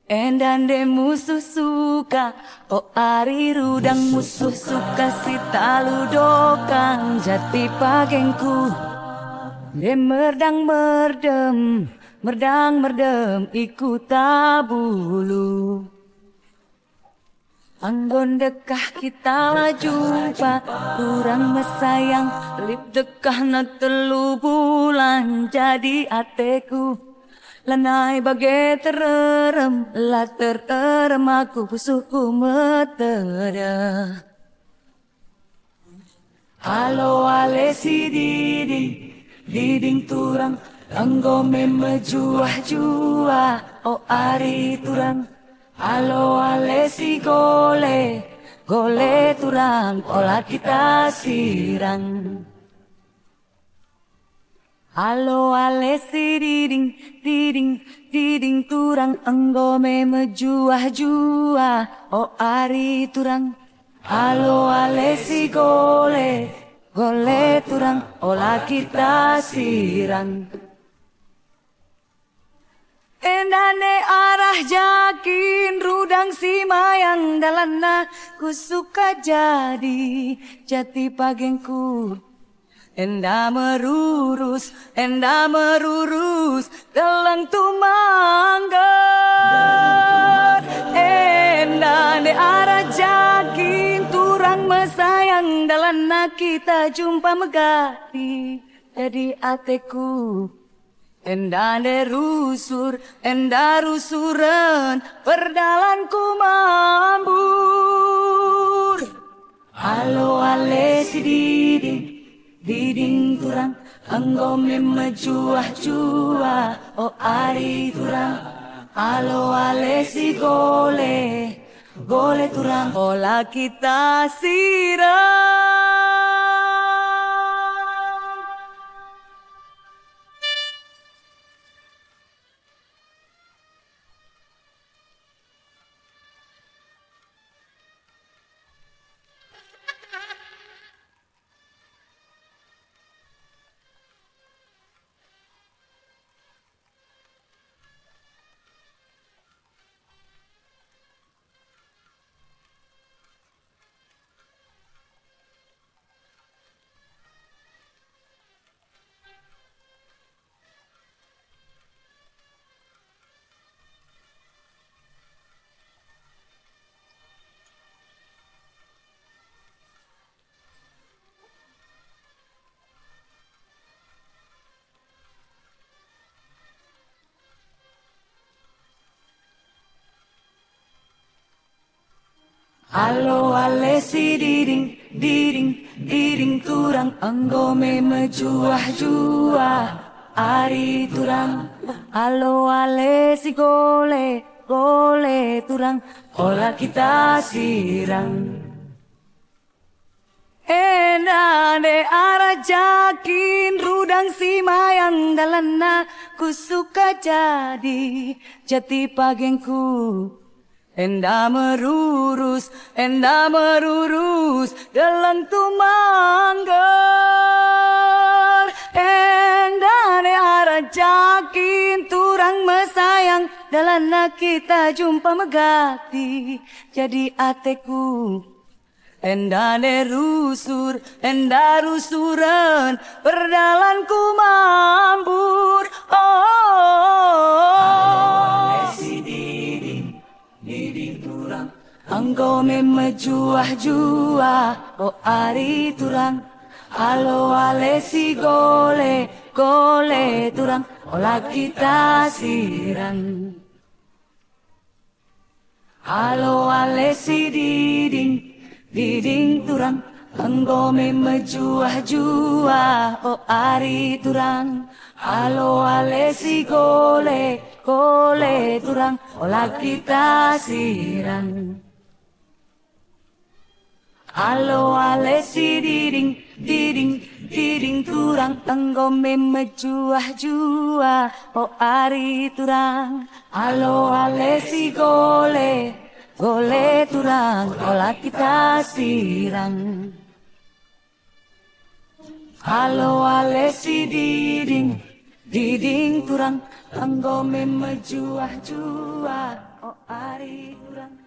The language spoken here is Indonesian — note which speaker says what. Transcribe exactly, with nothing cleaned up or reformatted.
Speaker 1: Endande musuh suka, oh ari rudang musuh suka si talu dokang jati pagengku. De merdang merdem, merdang merdem iku tabulu. Anggon dekah kita lah jumpa, kurang mesayang, lip dekah na telu bulan jadi ateku. Lanai bagai tererem, lah tererem aku pusuku metera. Halo ale si diding, diding turang, anggo memejuah jua, oh ari turang. Halo ale si gole, gole turang, olah kita sirang. Halo ale si diding, diding, diding turang, enggo memejuah jua, oh ari turang. Halo ale si gole, gole turang, olah kita sirang. Endane arah jakin rudang si mayang dalana ku suka jadi jati pagengku. Enda merurus, enda merurus, telang tumanggar. Enda ne arah jakin, turang mesayang, dalana kita jumpa megati, jadi ateku. Enda ne rusur, enda rusuran, perdalanku mambur. Halo ale si diding, diding turang, anggo memejuah jua, oh ari turang. Halo ale si gole, gole turang, olah kita sirang. Halo ale si diding, diding, diding turang, anggo memejuah jua, ari turang. Halo ale si gole, gole turang, olah kita sirang. Enda de arah jakin rudang si mayang dalana ku suka jadi jati pagengku. Enda merurus, enda merurus, dalam tumanggar. Enda ne arah jakin, turang mesayang, dalana kita jumpa megati, jadi ateku. Enda ne rusur, enda rusuran, perdalanku mambur. Oh, oh, oh. Diding turang, anggo memejuah jua, oh ari turang. Halo ale si gole, gole turang, olah kita sirang. Halo ale si diding, diding turang, anggo memejuah jua, oh ari turang. Halo ale si gole, gole turang, olah kita sirang. Halo ale si diding, diding, diding turang, anggo memejuah jua, oh ari turang. Halo ale si gole, gole turang, olah kita sirang. Halo ale si diding, diding turang, anggo memejuah jua, oh ari turang